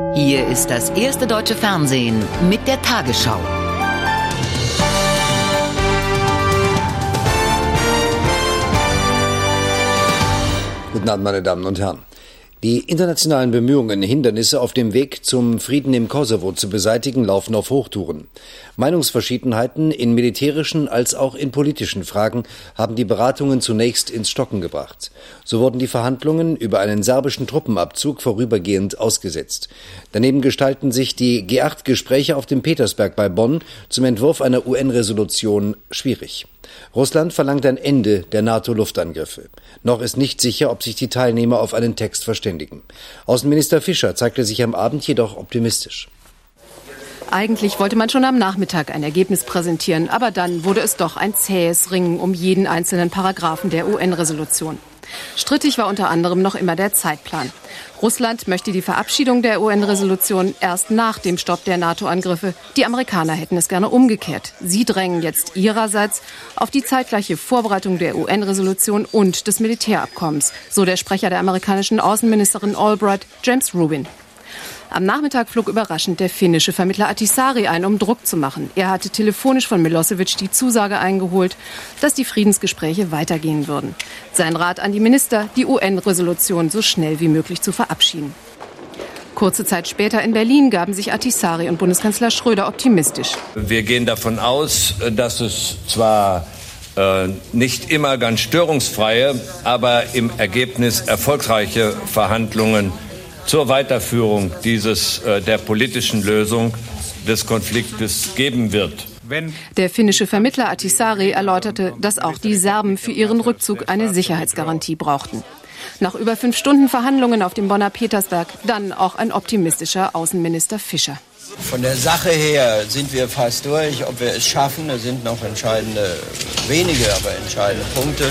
Hier ist das erste deutsche Fernsehen mit der Tagesschau. Guten Abend, meine Damen und Herren. Die internationalen Bemühungen, Hindernisse auf dem Weg zum Frieden im Kosovo zu beseitigen, laufen auf Hochtouren. Meinungsverschiedenheiten in militärischen als auch in politischen Fragen haben die Beratungen zunächst ins Stocken gebracht. So wurden die Verhandlungen über einen serbischen Truppenabzug vorübergehend ausgesetzt. Daneben gestalten sich die G8-Gespräche auf dem Petersberg bei Bonn zum Entwurf einer UN-Resolution schwierig. Russland verlangt ein Ende der NATO-Luftangriffe. Noch ist nicht sicher, ob sich die Teilnehmer auf einen Text verständigen. Außenminister Fischer zeigte sich am Abend jedoch optimistisch. Eigentlich wollte man schon am Nachmittag ein Ergebnis präsentieren, aber dann wurde es doch ein zähes Ringen um jeden einzelnen Paragraphen der UN-Resolution. Strittig war unter anderem noch immer der Zeitplan. Russland möchte die Verabschiedung der UN-Resolution erst nach dem Stopp der NATO-Angriffe. Die Amerikaner hätten es gerne umgekehrt. Sie drängen jetzt ihrerseits auf die zeitgleiche Vorbereitung der UN-Resolution und des Militärabkommens, so der Sprecher der amerikanischen Außenministerin Albright, James Rubin. Am Nachmittag flog überraschend der finnische Vermittler Ahtisaari ein, um Druck zu machen. Er hatte telefonisch von Milosevic die Zusage eingeholt, dass die Friedensgespräche weitergehen würden. Sein Rat an die Minister, die UN-Resolution so schnell wie möglich zu verabschieden. Kurze Zeit später in Berlin gaben sich Ahtisaari und Bundeskanzler Schröder optimistisch. Wir gehen davon aus, dass es zwar nicht immer ganz störungsfreie, aber im Ergebnis erfolgreiche Verhandlungen zur Weiterführung der politischen Lösung des Konfliktes geben wird. Der finnische Vermittler Ahtisaari erläuterte, dass auch die Serben für ihren Rückzug eine Sicherheitsgarantie brauchten. Nach über 5 Stunden Verhandlungen auf dem Bonner Petersberg dann auch ein optimistischer Außenminister Fischer. Von der Sache her sind wir fast durch. Ob wir es schaffen, da sind noch wenige, aber entscheidende Punkte.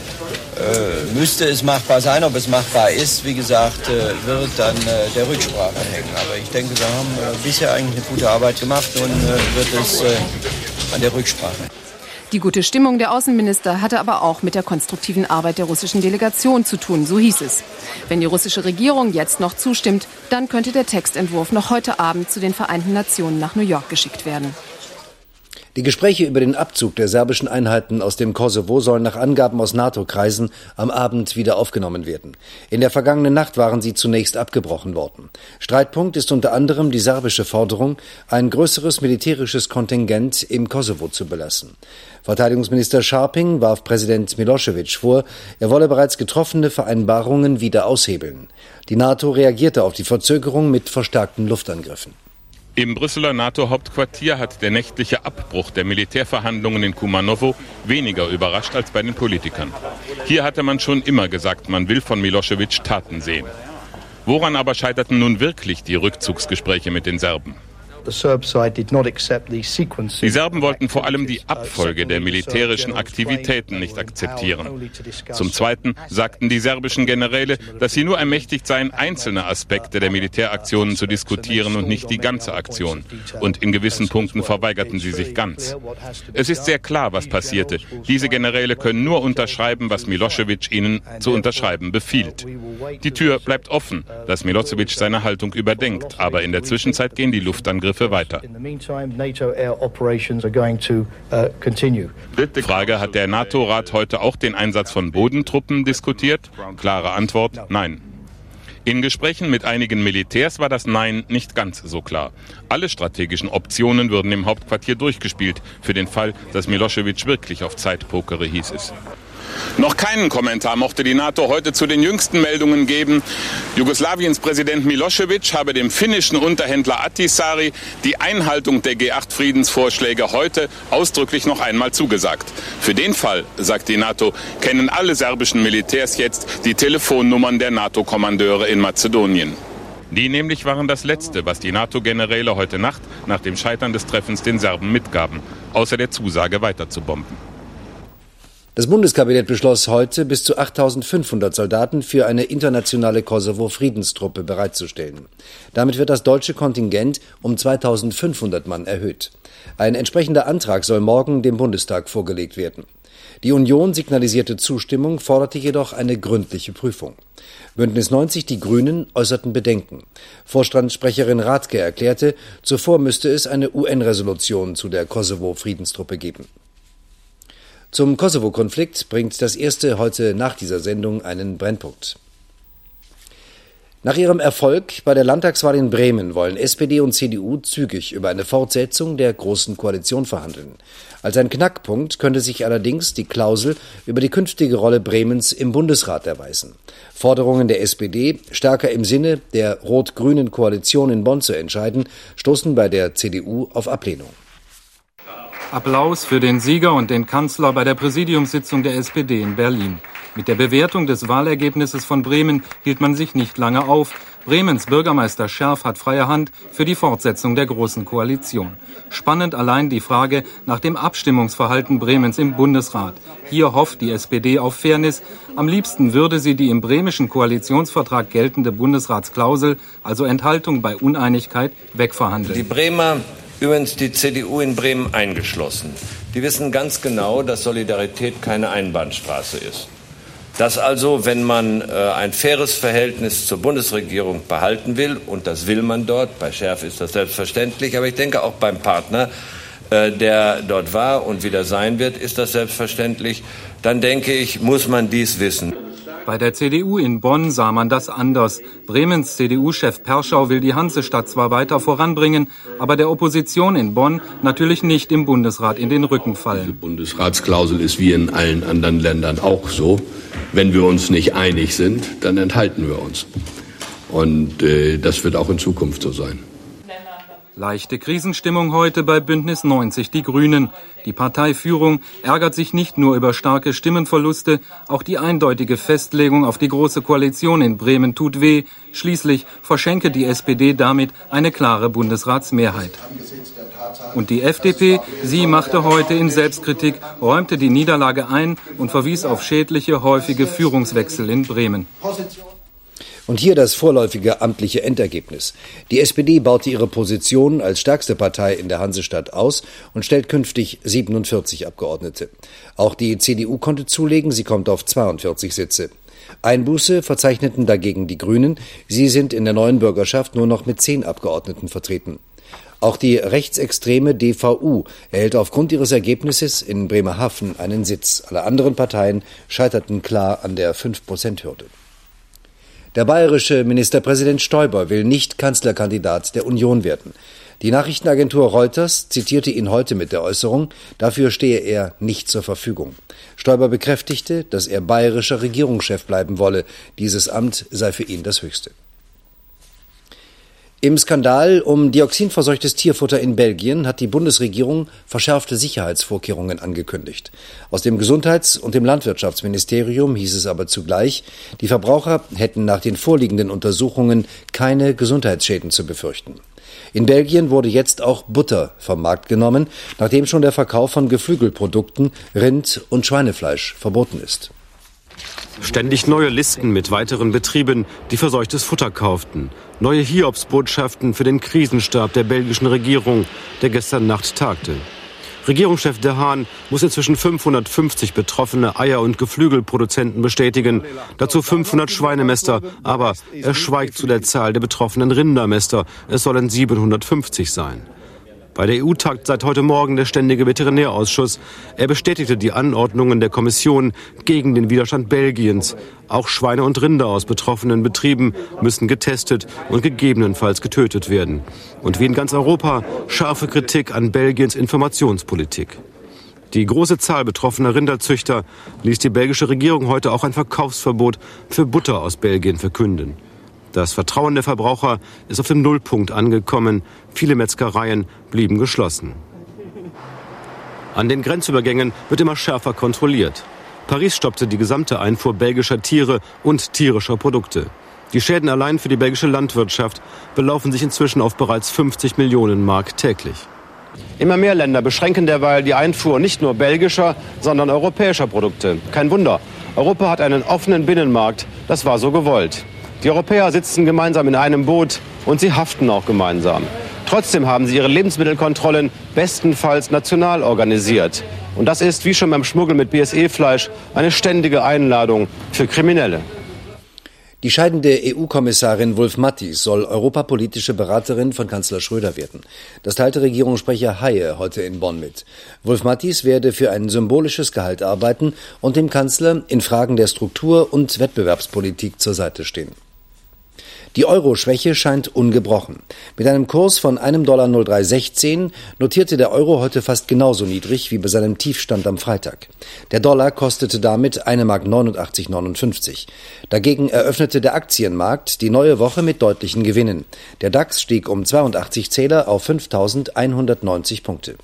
Müsste es machbar sein, ob es machbar ist, wie gesagt, wird dann der Rücksprache hängen. Aber ich denke, wir haben bisher eigentlich eine gute Arbeit gemacht und wird es an der Rücksprache. Die gute Stimmung der Außenminister hatte aber auch mit der konstruktiven Arbeit der russischen Delegation zu tun, so hieß es. Wenn die russische Regierung jetzt noch zustimmt, dann könnte der Textentwurf noch heute Abend zu den Vereinten Nationen nach New York geschickt werden. Die Gespräche über den Abzug der serbischen Einheiten aus dem Kosovo sollen nach Angaben aus NATO-Kreisen am Abend wieder aufgenommen werden. In der vergangenen Nacht waren sie zunächst abgebrochen worden. Streitpunkt ist unter anderem die serbische Forderung, ein größeres militärisches Kontingent im Kosovo zu belassen. Verteidigungsminister Scharping warf Präsident Milosevic vor, er wolle bereits getroffene Vereinbarungen wieder aushebeln. Die NATO reagierte auf die Verzögerung mit verstärkten Luftangriffen. Im Brüsseler NATO-Hauptquartier hat der nächtliche Abbruch der Militärverhandlungen in Kumanovo weniger überrascht als bei den Politikern. Hier hatte man schon immer gesagt, man will von Milosevic Taten sehen. Woran aber scheiterten nun wirklich die Rückzugsgespräche mit den Serben? Die Serben wollten vor allem die Abfolge der militärischen Aktivitäten nicht akzeptieren. Zum Zweiten sagten die serbischen Generäle, dass sie nur ermächtigt seien, einzelne Aspekte der Militäraktionen zu diskutieren und nicht die ganze Aktion. Und in gewissen Punkten verweigerten sie sich ganz. Es ist sehr klar, was passierte. Diese Generäle können nur unterschreiben, was Milosevic ihnen zu unterschreiben befiehlt. Die Tür bleibt offen, dass Milosevic seine Haltung überdenkt. Aber in der Zwischenzeit gehen die Luftangriffe weiter. Frage: Hat der NATO-Rat heute auch den Einsatz von Bodentruppen diskutiert? Klare Antwort: Nein. In Gesprächen mit einigen Militärs war das Nein nicht ganz so klar. Alle strategischen Optionen würden im Hauptquartier durchgespielt, für den Fall, dass Milosevic wirklich auf Zeit pokere, hieß es. Noch keinen Kommentar mochte die NATO heute zu den jüngsten Meldungen geben. Jugoslawiens Präsident Milosevic habe dem finnischen Unterhändler Ahtisaari die Einhaltung der G8-Friedensvorschläge heute ausdrücklich noch einmal zugesagt. Für den Fall, sagt die NATO, kennen alle serbischen Militärs jetzt die Telefonnummern der NATO-Kommandeure in Mazedonien. Die nämlich waren das Letzte, was die NATO-Generäle heute Nacht nach dem Scheitern des Treffens den Serben mitgaben, außer der Zusage weiter zu bomben. Das Bundeskabinett beschloss heute, bis zu 8.500 Soldaten für eine internationale Kosovo-Friedenstruppe bereitzustellen. Damit wird das deutsche Kontingent um 2.500 Mann erhöht. Ein entsprechender Antrag soll morgen dem Bundestag vorgelegt werden. Die Union signalisierte Zustimmung, forderte jedoch eine gründliche Prüfung. Bündnis 90, die Grünen, äußerten Bedenken. Vorstandssprecherin Rathke erklärte, zuvor müsste es eine UN-Resolution zu der Kosovo-Friedenstruppe geben. Zum Kosovo-Konflikt bringt das Erste heute nach dieser Sendung einen Brennpunkt. Nach ihrem Erfolg bei der Landtagswahl in Bremen wollen SPD und CDU zügig über eine Fortsetzung der Großen Koalition verhandeln. Als ein Knackpunkt könnte sich allerdings die Klausel über die künftige Rolle Bremens im Bundesrat erweisen. Forderungen der SPD, stärker im Sinne der rot-grünen Koalition in Bonn zu entscheiden, stoßen bei der CDU auf Ablehnung. Applaus für den Sieger und den Kanzler bei der Präsidiumssitzung der SPD in Berlin. Mit der Bewertung des Wahlergebnisses von Bremen hielt man sich nicht lange auf. Bremens Bürgermeister Scherf hat freie Hand für die Fortsetzung der Großen Koalition. Spannend allein die Frage nach dem Abstimmungsverhalten Bremens im Bundesrat. Hier hofft die SPD auf Fairness. Am liebsten würde sie die im bremischen Koalitionsvertrag geltende Bundesratsklausel, also Enthaltung bei Uneinigkeit, wegverhandeln. Die Bremer, übrigens die CDU in Bremen eingeschlossen, die wissen ganz genau, dass Solidarität keine Einbahnstraße ist. Dass also, wenn man ein faires Verhältnis zur Bundesregierung behalten will, und das will man dort, bei Scherf ist das selbstverständlich, aber ich denke auch beim Partner, der dort war und wieder sein wird, ist das selbstverständlich, dann denke ich, muss man dies wissen. Bei der CDU in Bonn sah man das anders. Bremens CDU-Chef Perschau will die Hansestadt zwar weiter voranbringen, aber der Opposition in Bonn natürlich nicht im Bundesrat in den Rücken fallen. Die Bundesratsklausel ist wie in allen anderen Ländern auch so. Wenn wir uns nicht einig sind, dann enthalten wir uns. Und das wird auch in Zukunft so sein. Leichte Krisenstimmung heute bei Bündnis 90, die Grünen. Die Parteiführung ärgert sich nicht nur über starke Stimmenverluste, auch die eindeutige Festlegung auf die Große Koalition in Bremen tut weh. Schließlich verschenke die SPD damit eine klare Bundesratsmehrheit. Und die FDP, sie machte heute in Selbstkritik, räumte die Niederlage ein und verwies auf schädliche, häufige Führungswechsel in Bremen. Und hier das vorläufige amtliche Endergebnis. Die SPD baute ihre Position als stärkste Partei in der Hansestadt aus und stellt künftig 47 Abgeordnete. Auch die CDU konnte zulegen, sie kommt auf 42 Sitze. Einbuße verzeichneten dagegen die Grünen. Sie sind in der neuen Bürgerschaft nur noch mit 10 Abgeordneten vertreten. Auch die rechtsextreme DVU erhält aufgrund ihres Ergebnisses in Bremerhaven einen Sitz. Alle anderen Parteien scheiterten klar an der 5%-Hürde. Der bayerische Ministerpräsident Stoiber will nicht Kanzlerkandidat der Union werden. Die Nachrichtenagentur Reuters zitierte ihn heute mit der Äußerung, dafür stehe er nicht zur Verfügung. Stoiber bekräftigte, dass er bayerischer Regierungschef bleiben wolle. Dieses Amt sei für ihn das höchste. Im Skandal um dioxinverseuchtes Tierfutter in Belgien hat die Bundesregierung verschärfte Sicherheitsvorkehrungen angekündigt. Aus dem Gesundheits- und dem Landwirtschaftsministerium hieß es aber zugleich, die Verbraucher hätten nach den vorliegenden Untersuchungen keine Gesundheitsschäden zu befürchten. In Belgien wurde jetzt auch Butter vom Markt genommen, nachdem schon der Verkauf von Geflügelprodukten, Rind- und Schweinefleisch verboten ist. Ständig neue Listen mit weiteren Betrieben, die verseuchtes Futter kauften. Neue Hiobsbotschaften für den Krisenstab der belgischen Regierung, der gestern Nacht tagte. Regierungschef De Haan muss inzwischen 550 betroffene Eier- und Geflügelproduzenten bestätigen. Dazu 500 Schweinemäster, aber er schweigt zu der Zahl der betroffenen Rindermäster. Es sollen 750 sein. Bei der EU tagt seit heute Morgen der Ständige Veterinärausschuss. Er bestätigte die Anordnungen der Kommission gegen den Widerstand Belgiens. Auch Schweine und Rinder aus betroffenen Betrieben müssen getestet und gegebenenfalls getötet werden. Und wie in ganz Europa scharfe Kritik an Belgiens Informationspolitik. Die große Zahl betroffener Rinderzüchter ließ die belgische Regierung heute auch ein Verkaufsverbot für Butter aus Belgien verkünden. Das Vertrauen der Verbraucher ist auf dem Nullpunkt angekommen. Viele Metzgereien blieben geschlossen. An den Grenzübergängen wird immer schärfer kontrolliert. Paris stoppte die gesamte Einfuhr belgischer Tiere und tierischer Produkte. Die Schäden allein für die belgische Landwirtschaft belaufen sich inzwischen auf bereits 50 Millionen Mark täglich. Immer mehr Länder beschränken derweil die Einfuhr nicht nur belgischer, sondern europäischer Produkte. Kein Wunder, Europa hat einen offenen Binnenmarkt, das war so gewollt. Die Europäer sitzen gemeinsam in einem Boot und sie haften auch gemeinsam. Trotzdem haben sie ihre Lebensmittelkontrollen bestenfalls national organisiert. Und das ist, wie schon beim Schmuggel mit BSE-Fleisch, eine ständige Einladung für Kriminelle. Die scheidende EU-Kommissarin Wulf-Mathies soll europapolitische Beraterin von Kanzler Schröder werden. Das teilte Regierungssprecher Haye heute in Bonn mit. Wulf-Mathies werde für ein symbolisches Gehalt arbeiten und dem Kanzler in Fragen der Struktur- und Wettbewerbspolitik zur Seite stehen. Die Euro-Schwäche scheint ungebrochen. Mit einem Kurs von $1,0316 notierte der Euro heute fast genauso niedrig wie bei seinem Tiefstand am Freitag. Der Dollar kostete damit 1,8959 Mark. Dagegen eröffnete der Aktienmarkt die neue Woche mit deutlichen Gewinnen. Der DAX stieg um 82 Zähler auf 5.190 Punkte.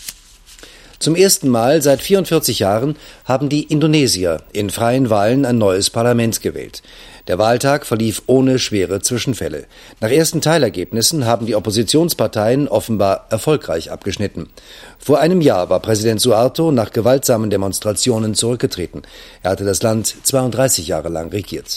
Zum ersten Mal seit 44 Jahren haben die Indonesier in freien Wahlen ein neues Parlament gewählt. Der Wahltag verlief ohne schwere Zwischenfälle. Nach ersten Teilergebnissen haben die Oppositionsparteien offenbar erfolgreich abgeschnitten. Vor einem Jahr war Präsident Suharto nach gewaltsamen Demonstrationen zurückgetreten. Er hatte das Land 32 Jahre lang regiert.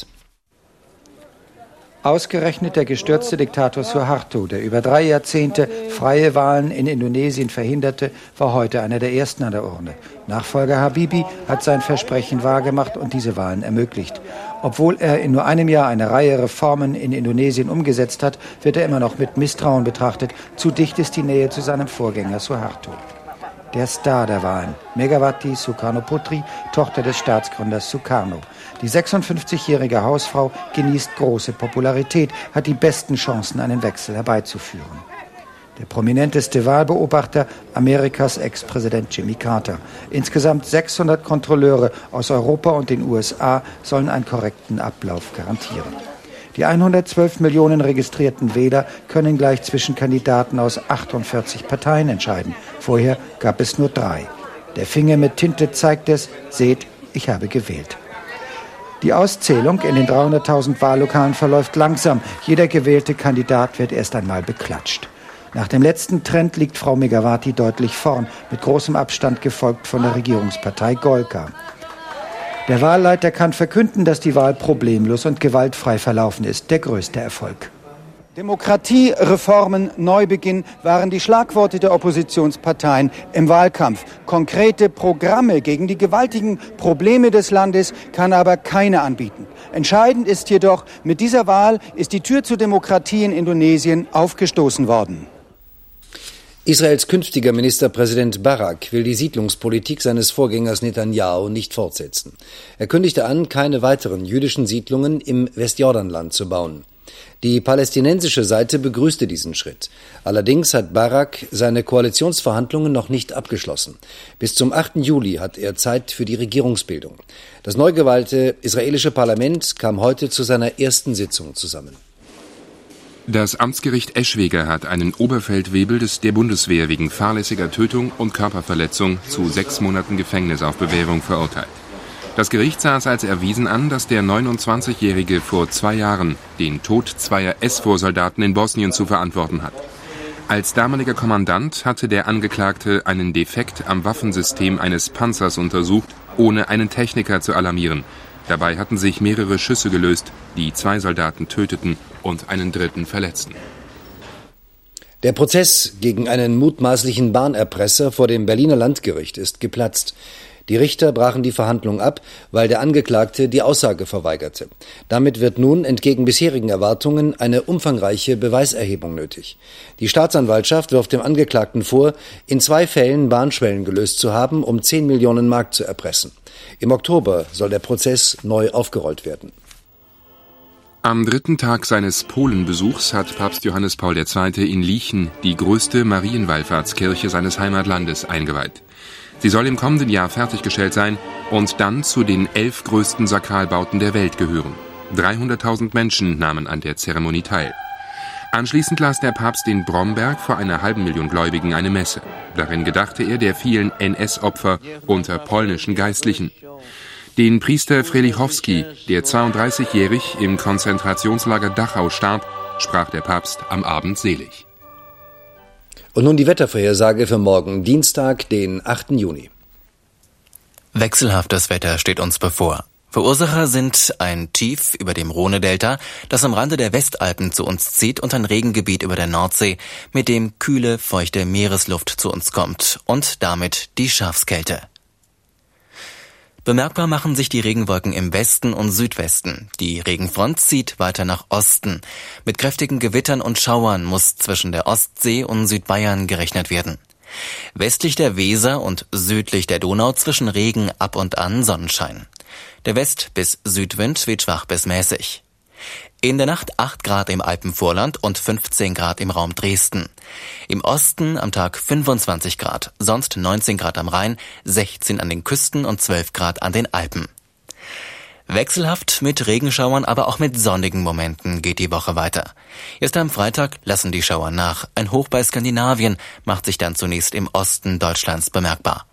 Ausgerechnet der gestürzte Diktator Suharto, der über 3 Jahrzehnte freie Wahlen in Indonesien verhinderte, war heute einer der ersten an der Urne. Nachfolger Habibie hat sein Versprechen wahrgemacht und diese Wahlen ermöglicht. Obwohl er in nur einem Jahr eine Reihe Reformen in Indonesien umgesetzt hat, wird er immer noch mit Misstrauen betrachtet. Zu dicht ist die Nähe zu seinem Vorgänger Suharto. Der Star der Wahlen, Megawati Sukarnoputri, Tochter des Staatsgründers Sukarno. Die 56-jährige Hausfrau genießt große Popularität, hat die besten Chancen, einen Wechsel herbeizuführen. Der prominenteste Wahlbeobachter, Amerikas Ex-Präsident Jimmy Carter. Insgesamt 600 Kontrolleure aus Europa und den USA sollen einen korrekten Ablauf garantieren. Die 112 Millionen registrierten Wähler können gleich zwischen Kandidaten aus 48 Parteien entscheiden. Vorher gab es nur 3. Der Finger mit Tinte zeigt es, seht, ich habe gewählt. Die Auszählung in den 300.000 Wahllokalen verläuft langsam. Jeder gewählte Kandidat wird erst einmal beklatscht. Nach dem letzten Trend liegt Frau Megawati deutlich vorn, mit großem Abstand gefolgt von der Regierungspartei Golkar. Der Wahlleiter kann verkünden, dass die Wahl problemlos und gewaltfrei verlaufen ist. Der größte Erfolg. Demokratie, Reformen, Neubeginn waren die Schlagworte der Oppositionsparteien im Wahlkampf. Konkrete Programme gegen die gewaltigen Probleme des Landes kann aber keine anbieten. Entscheidend ist jedoch, mit dieser Wahl ist die Tür zur Demokratie in Indonesien aufgestoßen worden. Israels künftiger Ministerpräsident Barak will die Siedlungspolitik seines Vorgängers Netanyahu nicht fortsetzen. Er kündigte an, keine weiteren jüdischen Siedlungen im Westjordanland zu bauen. Die palästinensische Seite begrüßte diesen Schritt. Allerdings hat Barak seine Koalitionsverhandlungen noch nicht abgeschlossen. Bis zum 8. Juli hat er Zeit für die Regierungsbildung. Das neu gewählte israelische Parlament kam heute zu seiner ersten Sitzung zusammen. Das Amtsgericht Eschwege hat einen Oberfeldwebel der Bundeswehr wegen fahrlässiger Tötung und Körperverletzung zu 6 Monaten Gefängnis auf Bewährung verurteilt. Das Gericht sah es als erwiesen an, dass der 29-Jährige vor 2 Jahren den Tod 2 SVOR-Soldaten in Bosnien zu verantworten hat. Als damaliger Kommandant hatte der Angeklagte einen Defekt am Waffensystem eines Panzers untersucht, ohne einen Techniker zu alarmieren. Dabei hatten sich mehrere Schüsse gelöst, die 2 Soldaten töteten und einen 3. verletzten. Der Prozess gegen einen mutmaßlichen Bahnerpresser vor dem Berliner Landgericht ist geplatzt. Die Richter brachen die Verhandlung ab, weil der Angeklagte die Aussage verweigerte. Damit wird nun entgegen bisherigen Erwartungen eine umfangreiche Beweiserhebung nötig. Die Staatsanwaltschaft wirft dem Angeklagten vor, in 2 Fällen Bahnschwellen gelöst zu haben, um 10 Millionen Mark zu erpressen. Im Oktober soll der Prozess neu aufgerollt werden. Am 3. Tag seines Polenbesuchs hat Papst Johannes Paul II. In Liechen die größte Marienwallfahrtskirche seines Heimatlandes eingeweiht. Sie soll im kommenden Jahr fertiggestellt sein und dann zu den 11 größten Sakralbauten der Welt gehören. 300.000 Menschen nahmen an der Zeremonie teil. Anschließend las der Papst in Bromberg vor einer 500.000 Gläubigen eine Messe. Darin gedachte er der vielen NS-Opfer unter polnischen Geistlichen. Den Priester Frelichowski, der 32-jährig im Konzentrationslager Dachau starb, sprach der Papst am Abend selig. Und nun die Wettervorhersage für morgen, Dienstag, den 8. Juni. Wechselhaftes Wetter steht uns bevor. Verursacher sind ein Tief über dem Rhone-Delta, das am Rande der Westalpen zu uns zieht, und ein Regengebiet über der Nordsee, mit dem kühle, feuchte Meeresluft zu uns kommt und damit die Schafskälte. Bemerkbar machen sich die Regenwolken im Westen und Südwesten. Die Regenfront zieht weiter nach Osten. Mit kräftigen Gewittern und Schauern muss zwischen der Ostsee und Südbayern gerechnet werden. Westlich der Weser und südlich der Donau zwischen Regen ab und an Sonnenschein. Der West- bis Südwind weht schwach bis mäßig. In der Nacht 8 Grad im Alpenvorland und 15 Grad im Raum Dresden. Im Osten am Tag 25 Grad, sonst 19 Grad am Rhein, 16 an den Küsten und 12 Grad an den Alpen. Wechselhaft mit Regenschauern, aber auch mit sonnigen Momenten geht die Woche weiter. Erst am Freitag lassen die Schauer nach. Ein Hoch bei Skandinavien macht sich dann zunächst im Osten Deutschlands bemerkbar.